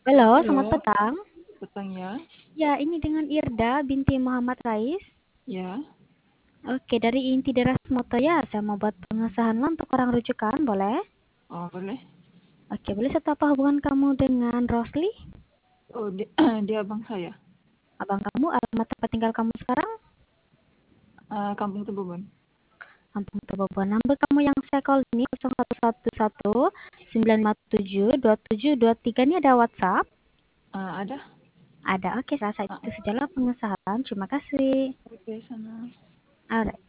Halo, selamat Halo, petang. petang ya. Ya, ini dengan Irda binti Muhammad Rais. Ya, Oke, dari Inti Deras Moto ya, saya mau buat pengesahan lo untuk orang rujukan, boleh? oh boleh. Oke, boleh satu apa hubungan kamu dengan Rosli? Oh dia, dia abang saya. Abang kamu, alamat tempat tinggal kamu sekarang? Kampung Tebubun. Kampung Tebobon. Nomor kamu yang saya call ini 0111 957 2723 ini ada WhatsApp? Ada? Ada, oke, saya itu sajalah pengesahan. Terima kasih. Oke, sana. Alright.